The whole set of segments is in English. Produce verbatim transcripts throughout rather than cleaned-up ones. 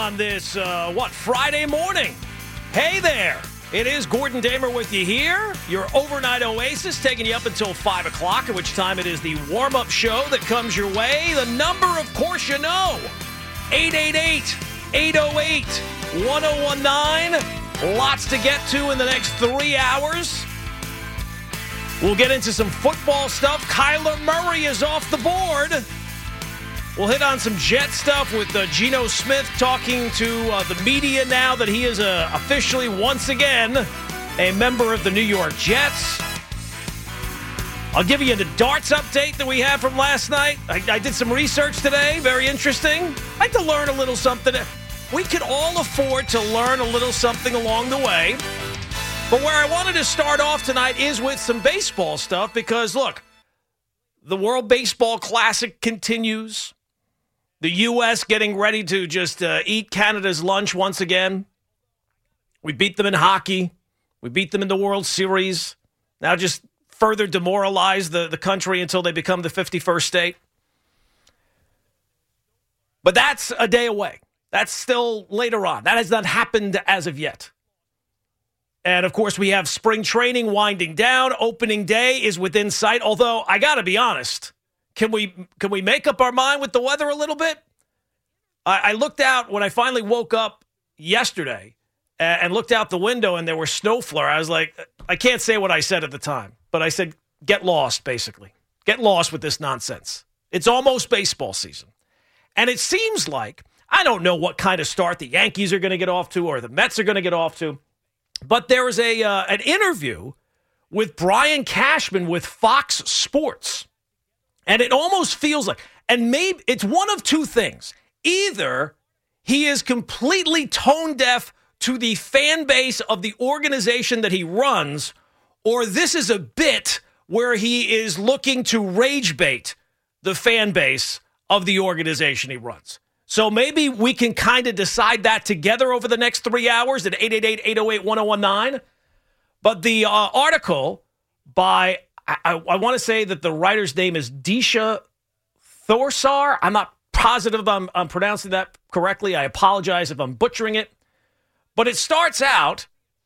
on this, uh, what, Friday morning. Hey there. It is Gordon Damer with you here, your overnight oasis, taking you up until five o'clock, at which time it is the warm-up show that comes your way. The number, of course, you know, eight eight eight, eight oh eight, one oh one nine. Lots to get to in the next three hours. We'll get into some football stuff. Kyler Murray is off the board. We'll hit on some Jet stuff with uh, Geno Smith talking to uh, the media now that he is uh, officially, once again, a member of the New York Jets. I'll give you the darts update that we have from last night. I, I did some research today. Very interesting. I like to learn a little something. We could all afford to learn a little something along the way. But where I wanted to start off tonight is with some baseball stuff because, look, the World Baseball Classic continues. The U S getting ready to just uh, eat Canada's lunch once again. We beat them in hockey. We beat them in the World Series. Now just further demoralize the, the country until they become the fifty-first state. But that's a day away. That's still later on. That has not happened as of yet. And, of course, we have spring training winding down. Opening day is within sight. Although, I got to be honest, can we can we make up our mind with the weather a little bit? I, I looked out when I finally woke up yesterday and, and looked out the window and there were snow flurries. I was like, I can't say what I said at the time, but I said, get lost, basically. Get lost with this nonsense. It's almost baseball season. And it seems like, I don't know what kind of start the Yankees are going to get off to or the Mets are going to get off to, but there was a uh, an interview with Brian Cashman with Fox Sports. And it almost feels like, and maybe it's one of two things. Either he is completely tone deaf to the fan base of the organization that he runs, or this is a bit where he is looking to rage bait the fan base of the organization he runs. So maybe we can kind of decide that together over the next three hours at eight eight eight, eight oh eight, one oh one nine. But the uh, article by, I, I, I want to say that the writer's name is Disha Thorsar. I'm not positive if I'm, I'm pronouncing that correctly. I apologize if I'm butchering it. But it starts out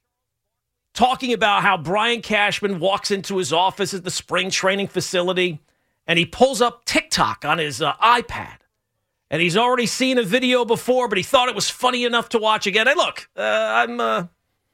talking about how Brian Cashman walks into his office at the spring training facility and he pulls up TikTok on his uh, iPad. And he's already seen a video before, but he thought it was funny enough to watch again. Hey, look, uh, I'm uh,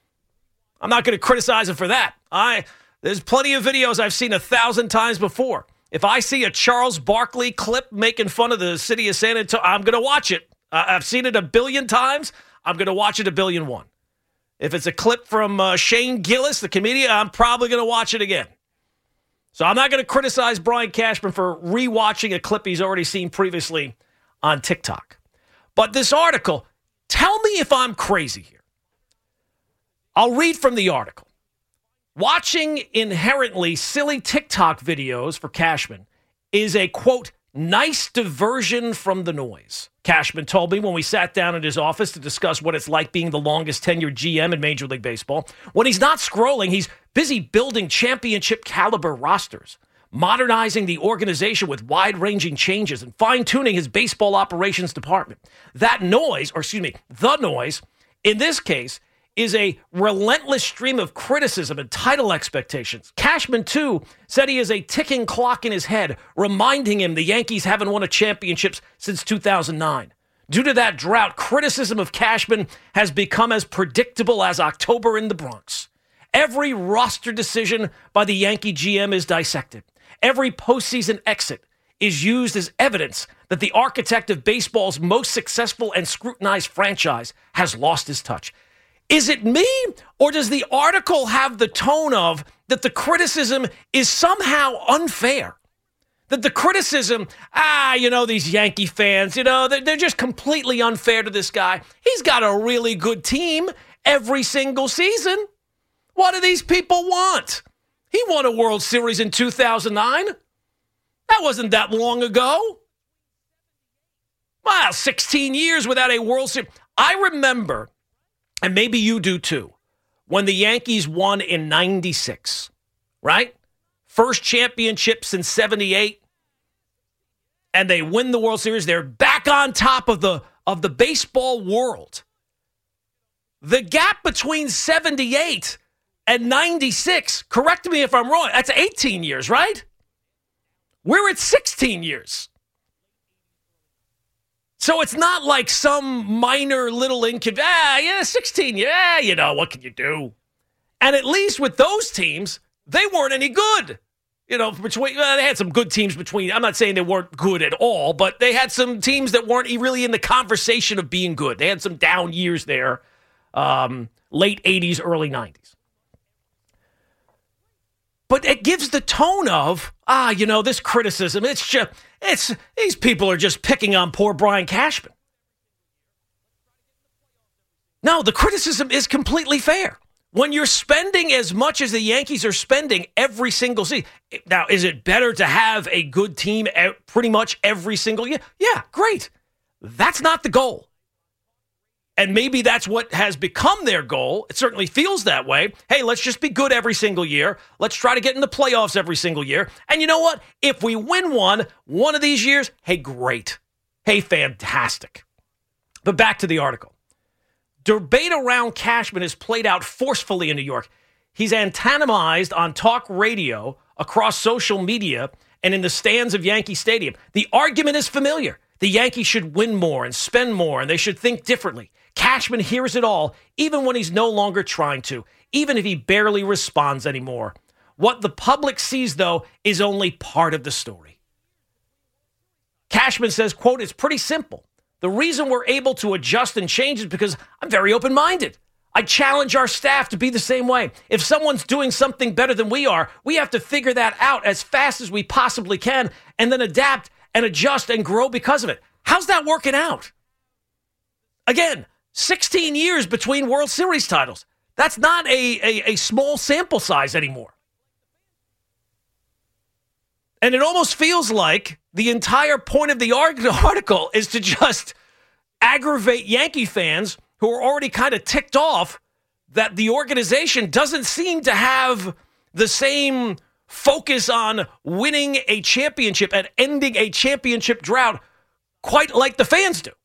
I'm not going to criticize him for that. I There's plenty of videos I've seen a thousand times before. If I see a Charles Barkley clip making fun of the city of San Antonio, I'm going to watch it. Uh, I've seen it a billion times. I'm going to watch it a billion one. If it's a clip from uh, Shane Gillis, the comedian, I'm probably going to watch it again. So I'm not going to criticize Brian Cashman for rewatching a clip he's already seen previously on TikTok. But this article, tell me if I'm crazy here. I'll read from the article. Watching inherently silly TikTok videos for Cashman is a, quote, nice diversion from the noise. Cashman told me when we sat down at his office to discuss what it's like being the longest tenured G M in Major League Baseball. When he's not scrolling, he's busy building championship caliber rosters, modernizing the organization with wide-ranging changes and fine-tuning his baseball operations department. That noise, or excuse me, the noise, in this case, is a relentless stream of criticism and title expectations. Cashman, too, said he has a ticking clock in his head, reminding him the Yankees haven't won a championship since two thousand nine. Due to that drought, criticism of Cashman has become as predictable as October in the Bronx. Every roster decision by the Yankee G M is dissected. Every postseason exit is used as evidence that the architect of baseball's most successful and scrutinized franchise has lost his touch. Is it me, or does the article have the tone of that the criticism is somehow unfair? That the criticism, ah, you know, these Yankee fans, you know, they're, they're just completely unfair to this guy. He's got a really good team every single season. What do these people want? He won a World Series in two thousand nine. That wasn't that long ago. Wow, sixteen years without a World Series. I remember, and maybe you do too, when the Yankees won in ninety-six, right? First championship since seventy-eight. And they win the World Series. They're back on top of the of the baseball world, the gap between seventy-eight and ninety-six, correct me if I'm wrong, that's eighteen years, right? We're at sixteen years. So it's not like some minor little inconvenience. Ah, yeah, sixteen, yeah, you know, what can you do? And at least with those teams, they weren't any good. You know, between well, they had some good teams between. I'm not saying they weren't good at all, but they had some teams that weren't really in the conversation of being good. They had some down years there, um, late eighties, early nineties. But it gives the tone of, ah, you know, this criticism, it's just, it's, these people are just picking on poor Brian Cashman. No, the criticism is completely fair. When you're spending as much as the Yankees are spending every single season, now, is it better to have a good team pretty much every single year? Yeah, great. That's not the goal. And maybe that's what has become their goal. It certainly feels that way. Hey, let's just be good every single year. Let's try to get in the playoffs every single year. And you know what? If we win one, one of these years, hey, great. Hey, fantastic. But back to the article. Debate around Cashman is played out forcefully in New York. He's antagonized on talk radio, across social media, and in the stands of Yankee Stadium. The argument is familiar. The Yankees should win more and spend more, and they should think differently. Cashman hears it all, even when he's no longer trying to, even if he barely responds anymore. What the public sees, though, is only part of the story. Cashman says, quote, it's pretty simple. The reason we're able to adjust and change is because I'm very open-minded. I challenge our staff to be the same way. If someone's doing something better than we are, we have to figure that out as fast as we possibly can and then adapt and adjust and grow because of it. How's that working out? Again, sixteen years between World Series titles. That's not a, a, a small sample size anymore. And it almost feels like the entire point of the article is to just aggravate Yankee fans who are already kind of ticked off that the organization doesn't seem to have the same focus on winning a championship and ending a championship drought quite like the fans do.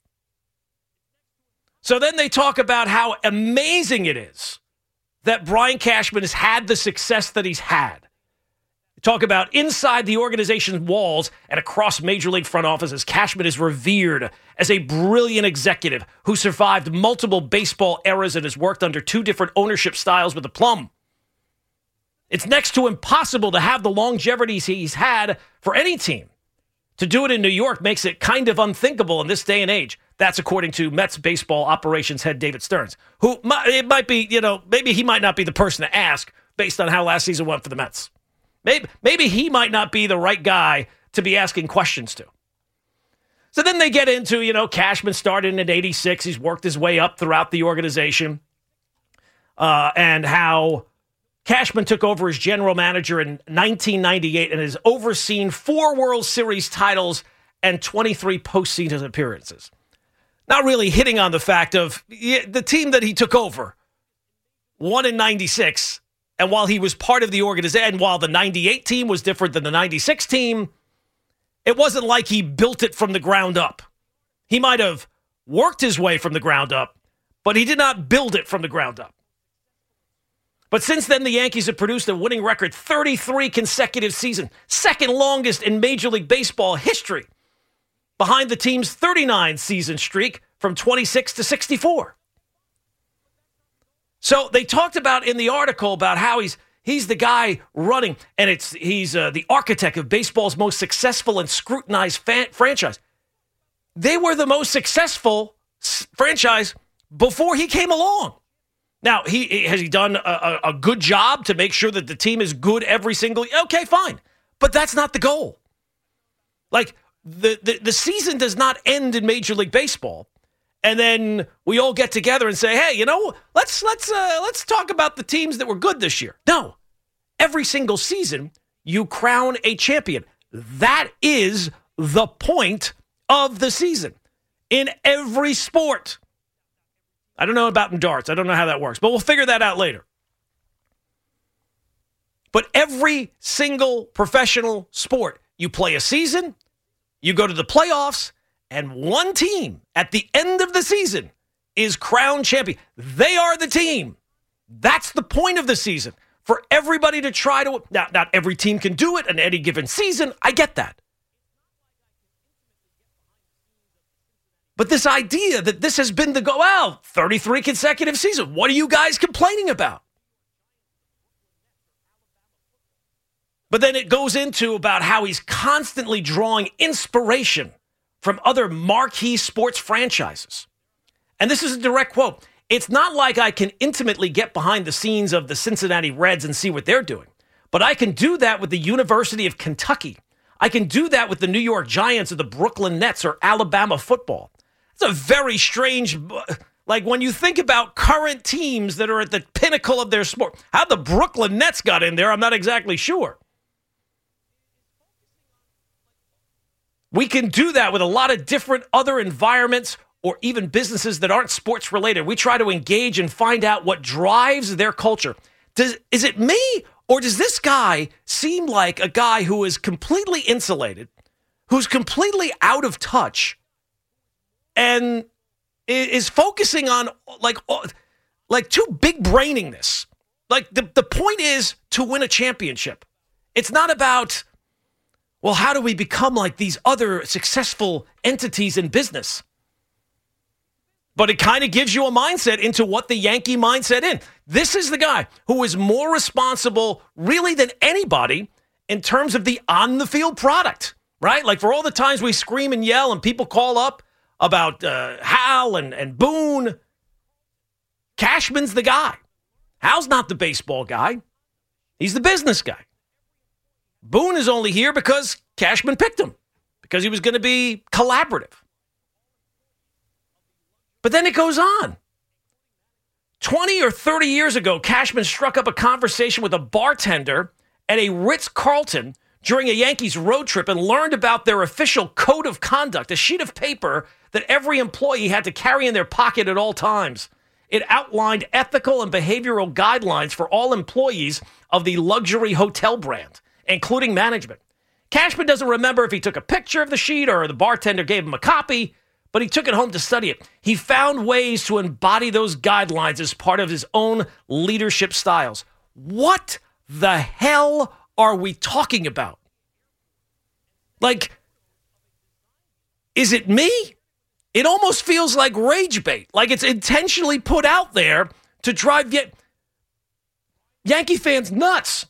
So then they talk about how amazing it is that Brian Cashman has had the success that he's had. Talk about inside the organization's walls and across Major League front offices, Cashman is revered as a brilliant executive who survived multiple baseball eras and has worked under two different ownership styles with aplomb. It's next to impossible to have the longevity he's had for any team. To do it in New York makes it kind of unthinkable in this day and age. That's according to Mets baseball operations head David Stearns, who it might be, you know, maybe he might not be the person to ask based on how last season went for the Mets. Maybe, maybe he might not be the right guy to be asking questions to. So then they get into, you know, Cashman started in eighty-six. He's worked his way up throughout the organization. Uh, and how Cashman took over as general manager in nineteen ninety-eight and has overseen four World Series titles and twenty-three postseason appearances. Not really hitting on the fact of the team that he took over won in ninety-six. And while he was part of the organization, and while the ninety-eight team was different than the ninety-six team, it wasn't like he built it from the ground up. He might have worked his way from the ground up, but he did not build it from the ground up. But since then, the Yankees have produced a winning record thirty-three consecutive seasons, second longest in Major League Baseball history, behind the team's thirty-nine season streak from twenty-six to sixty-four. So they talked about in the article about how he's he's the guy running, and it's he's uh, the architect of baseball's most successful and scrutinized fan- franchise. They were the most successful s- franchise before he came along. Now, he has he done a, a, a good job to make sure that the team is good every single year? Okay, fine. But that's not the goal. Like, the, the, the season does not end in Major League Baseball. And then we all get together and say, hey, you know, let's let's uh, let's talk about the teams that were good this year. No. Every single season, you crown a champion. That is the point of the season in every sport. I don't know about in darts. I don't know how that works, but we'll figure that out later. But every single professional sport, you play a season, you go to the playoffs, and one team at the end of the season is crowned champion. They are the team. That's the point of the season. For everybody to try to... Now, not every team can do it in any given season. I get that. But this idea that this has been the go out thirty-three consecutive seasons, what are you guys complaining about? But then it goes into about how he's constantly drawing inspiration from other marquee sports franchises. And this is a direct quote. It's not like I can intimately get behind the scenes of the Cincinnati Reds and see what they're doing, but I can do that with the University of Kentucky. I can do that with the New York Giants or the Brooklyn Nets or Alabama football. It's a very strange, like when you think about current teams that are at the pinnacle of their sport. How the Brooklyn Nets got in there, I'm not exactly sure. We can do that with a lot of different other environments or even businesses that aren't sports related. We try to engage and find out what drives their culture. Does, is it me, or does this guy seem like a guy who is completely insulated, who's completely out of touch, and is focusing on like like too big braining this? Like the, the point is to win a championship. It's not about, well, how do we become like these other successful entities in business? But it kind of gives you a mindset into what the Yankee mindset in. This is the guy who is more responsible really than anybody in terms of the on-the-field product, right? Like for all the times we scream and yell and people call up about uh, Hal and, and Boone, Cashman's the guy. Hal's not the baseball guy. He's the business guy. Boone is only here because Cashman picked him, because he was going to be collaborative. But then it goes on. twenty or thirty years ago, Cashman struck up a conversation with a bartender at a Ritz-Carlton during a Yankees road trip and learned about their official code of conduct, a sheet of paper that every employee had to carry in their pocket at all times. It outlined ethical and behavioral guidelines for all employees of the luxury hotel brand, including management. Cashman doesn't remember if he took a picture of the sheet or the bartender gave him a copy, but he took it home to study it. He found ways to embody those guidelines as part of his own leadership styles. What the hell are we talking about? Like, is it me? It almost feels like rage bait, like it's intentionally put out there to drive yet Yankee fans nuts.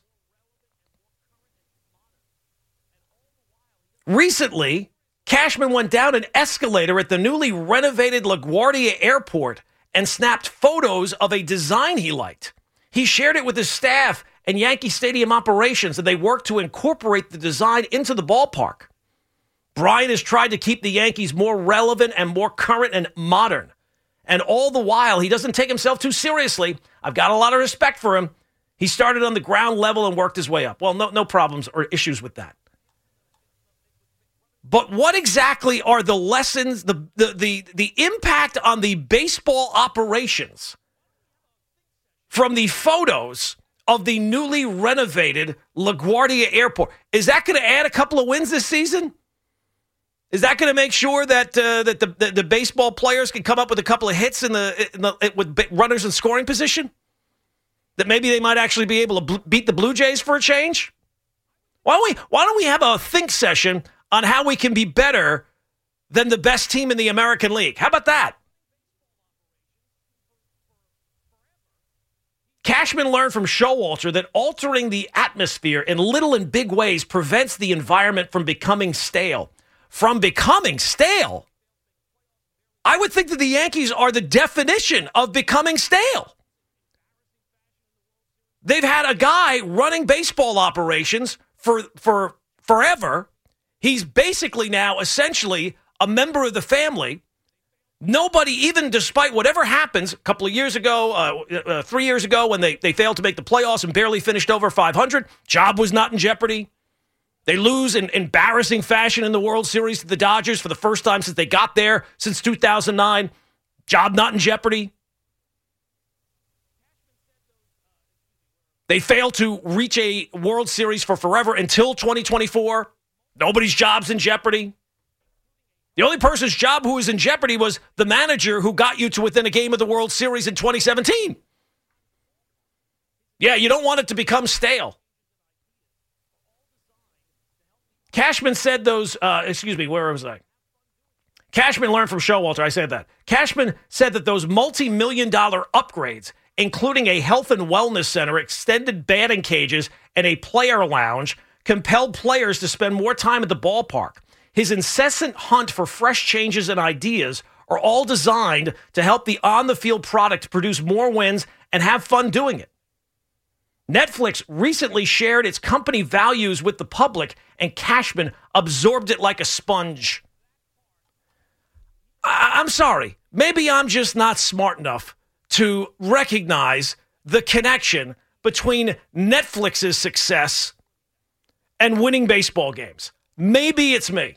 Recently, Cashman went down an escalator at the newly renovated LaGuardia Airport and snapped photos of a design he liked. He shared it with his staff and Yankee Stadium operations, and they worked to incorporate the design into the ballpark. Brian has tried to keep the Yankees more relevant and more current and modern. And all the while, he doesn't take himself too seriously. I've got a lot of respect for him. He started on the ground level and worked his way up. Well, no, no problems or issues with that. But what exactly are the lessons, the, the the the impact on the baseball operations from the photos of the newly renovated LaGuardia Airport? Is that going to add a couple of wins this season? Is that going to make sure that uh, that the, the the baseball players can come up with a couple of hits in the, in the with runners in scoring position? That maybe they might actually be able to beat the Blue Jays for a change? Why don't we why don't we have a think session on how we can be better than the best team in the American League? How about that? Cashman learned from Showalter that altering the atmosphere in little and big ways prevents the environment from becoming stale. From becoming stale? I would think that the Yankees are the definition of becoming stale. They've had a guy running baseball operations for, for forever. He's basically now essentially a member of the family. Nobody, even despite whatever happens, a couple of years ago, uh, uh, three years ago, when they, they failed to make the playoffs and barely finished over five hundred, job was not in jeopardy. They lose in embarrassing fashion in the World Series to the Dodgers for the first time since they got there, since two thousand nine. Job not in jeopardy. They fail to reach a World Series for forever until twenty twenty-four. Nobody's job's in jeopardy. The only person's job who was in jeopardy was the manager who got you to within a game of the World Series in twenty seventeen. Yeah, you don't want it to become stale. Cashman said those, uh, excuse me, where was I? Cashman learned from Showalter, I said that. Cashman said that those multi-million dollar upgrades, including a health and wellness center, extended batting cages, and a player lounge, compelled players to spend more time at the ballpark. His incessant hunt for fresh changes and ideas are all designed to help the on-the-field product produce more wins and have fun doing it. Netflix recently shared its company values with the public, and Cashman absorbed it like a sponge. I- I'm sorry. Maybe I'm just not smart enough to recognize the connection between Netflix's success and winning baseball games. Maybe it's me.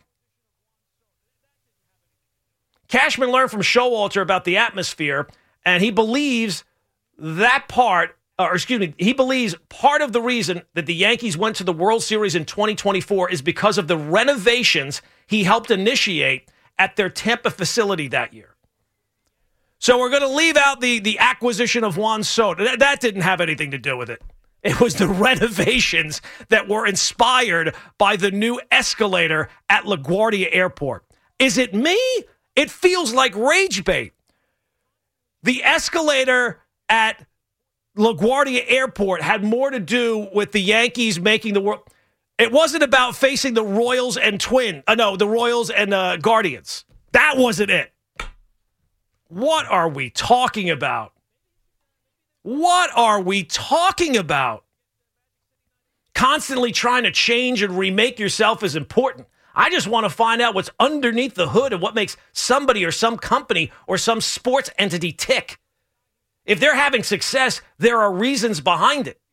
Cashman learned from Showalter about the atmosphere, and he believes that part, or excuse me, he believes part of the reason that the Yankees went to the World Series in twenty twenty-four is because of the renovations he helped initiate at their Tampa facility that year. So we're going to leave out the, the acquisition of Juan Soto. That, that didn't have anything to do with it. It was the renovations that were inspired by the new escalator at LaGuardia Airport. Is it me? It feels like rage bait. The escalator at LaGuardia Airport had more to do with the Yankees making the world. It wasn't about facing the Royals and Twin. Uh, no, the Royals and uh, Guardians. That wasn't it. What are we talking about? What are we talking about? Constantly trying to change and remake yourself is important. I just want to find out what's underneath the hood and what makes somebody or some company or some sports entity tick. If they're having success, there are reasons behind it.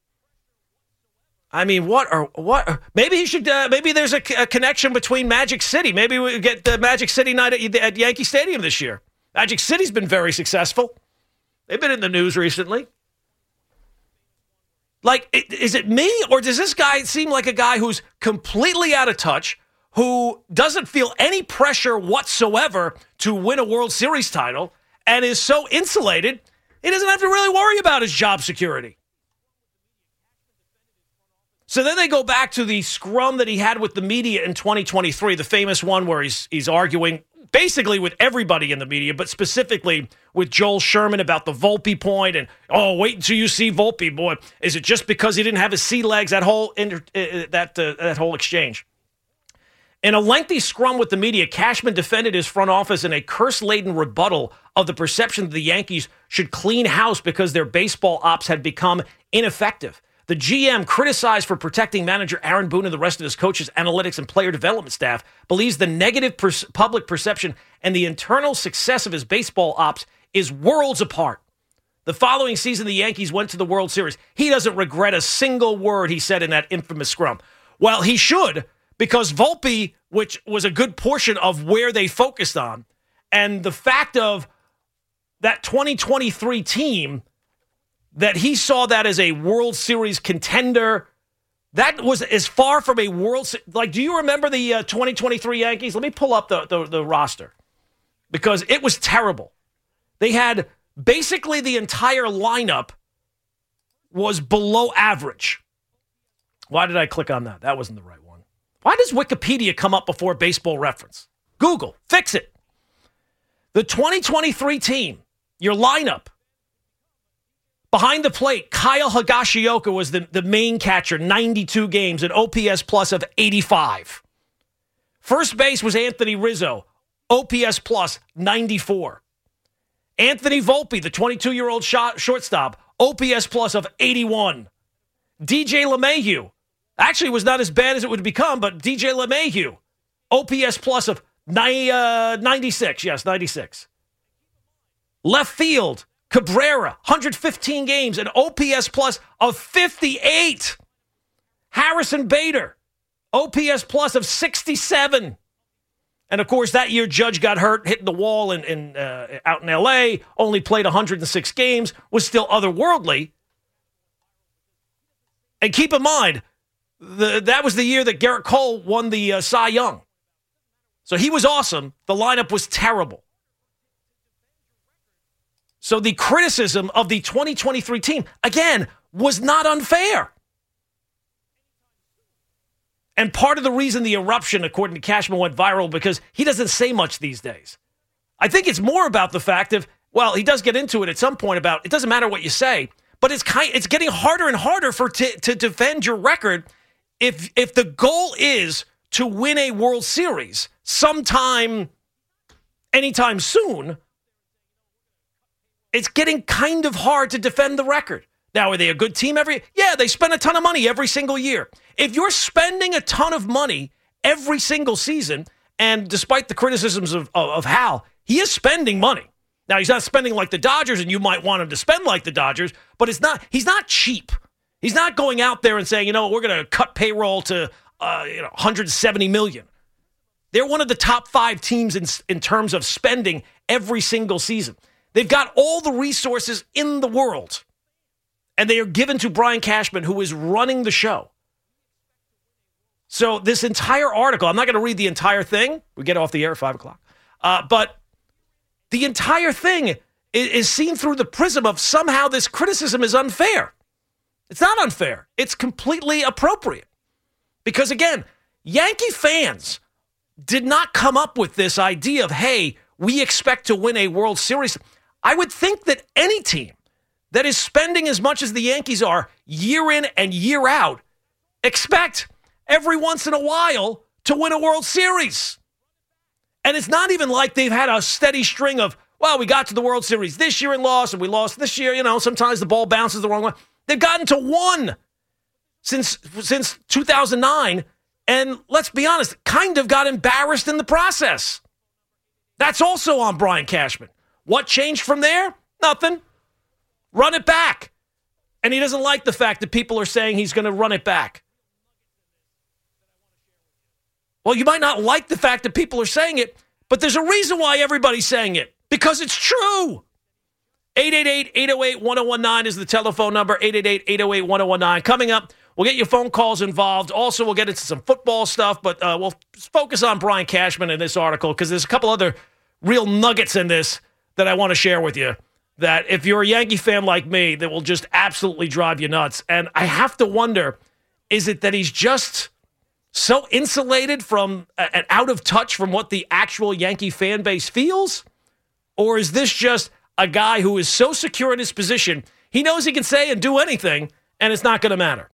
I mean, what are what? Maybe he should. Uh, maybe there's a, a connection between Magic City. Maybe we get the Magic City night at, at Yankee Stadium this year. Magic City's been very successful. They've been in the news recently. Like, is it me, or does this guy seem like a guy who's completely out of touch, who doesn't feel any pressure whatsoever to win a World Series title, and is so insulated, he doesn't have to really worry about his job security? So then they go back to the scrum that he had with the media in twenty twenty-three, the famous one where he's he's arguing basically with everybody in the media, but specifically with Joel Sherman about the Volpe point, and, oh, wait until you see Volpe, boy. Is it just because he didn't have his sea legs, that whole, inter, uh, that, uh, that whole exchange? In a lengthy scrum with the media, Cashman defended his front office in a curse-laden rebuttal of the perception that the Yankees should clean house because their baseball ops had become ineffective. The G M, criticized for protecting manager Aaron Boone and the rest of his coaches, analytics, and player development staff, believes the negative per- public perception and the internal success of his baseball ops is worlds apart. The following season, the Yankees went to the World Series. He doesn't regret a single word he said in that infamous scrum. Well, he should, because Volpe, which was a good portion of where they focused on, and the fact of that twenty twenty-three team, that he saw that as a World Series contender, that was as far from a World Series. Like, do you remember the uh, twenty twenty-three Yankees? Let me pull up the, the, the roster, because it was terrible. They had basically the entire lineup was below average. Why did I click on that? That wasn't the right one. Why does Wikipedia come up before Baseball Reference? Google, fix it. The twenty twenty-three team, your lineup. Behind the plate, Kyle Higashioka was the, the main catcher, ninety-two games, an O P S plus of eighty-five. First base was Anthony Rizzo, O P S plus ninety-four. Anthony Volpe, the twenty-two-year-old shot, shortstop, O P S plus of eighty-one. D J LeMahieu, actually was not as bad as it would become, but D J LeMahieu, O P S plus of ninety-six, yes, ninety-six. Left field, Cabrera, one hundred fifteen games, an O P S plus of fifty-eight. Harrison Bader, O P S plus of sixty-seven. And, of course, that year Judge got hurt, hitting the wall in, in uh, out in L A, only played one hundred six games, was still otherworldly. And keep in mind, the, that was the year that Garrett Cole won the uh, Cy Young. So he was awesome. The lineup was terrible. So the criticism of the twenty twenty-three team, again, was not unfair. And part of the reason the eruption, according to Cashman, went viral because he doesn't say much these days. I think it's more about the fact of, well, he does get into it at some point about, it doesn't matter what you say, but it's kind, it's getting harder and harder for to, to defend your record if if the goal is to win a World Series sometime, anytime soon. It's getting kind of hard to defend the record. Now, are they a good team every? Yeah, they spend a ton of money every single year. If you're spending a ton of money every single season, and despite the criticisms of, of, of Hal, he is spending money. Now, he's not spending like the Dodgers, and you might want him to spend like the Dodgers, but it's not. He's not cheap. He's not going out there and saying, you know, we're going to cut payroll to uh, you know, one hundred seventy million dollars. They're one of the top five teams in, in terms of spending every single season. They've got all the resources in the world, and they are given to Brian Cashman, who is running the show. So this entire article, I'm not going to read the entire thing. We get off the air at five o'clock. Uh, but the entire thing is, is seen through the prism of somehow this criticism is unfair. It's not unfair. It's completely appropriate. Because, again, Yankee fans did not come up with this idea of, hey, we expect to win a World Series. I would think that any team that is spending as much as the Yankees are year in and year out expect every once in a while to win a World Series. And it's not even like they've had a steady string of, well, we got to the World Series this year and lost, and we lost this year. You know, sometimes the ball bounces the wrong way. They've gotten to one since since two thousand nine, and let's be honest, kind of got embarrassed in the process. That's also on Brian Cashman. What changed from there? Nothing. Run it back. And he doesn't like the fact that people are saying he's going to run it back. Well, you might not like the fact that people are saying it, but there's a reason why everybody's saying it. Because it's true. eight eight eight, eight oh eight, one oh one nine is the telephone number. eight eight eight, eight oh eight, one oh one nine. Coming up, we'll get your phone calls involved. Also, we'll get into some football stuff, but uh, we'll focus on Brian Cashman in this article because there's a couple other real nuggets in this that I want to share with you that if you're a Yankee fan like me, that will just absolutely drive you nuts. And I have to wonder, is it that he's just so insulated from and out of touch from what the actual Yankee fan base feels? Or is this just a guy who is so secure in his position, he knows he can say and do anything, and it's not going to matter?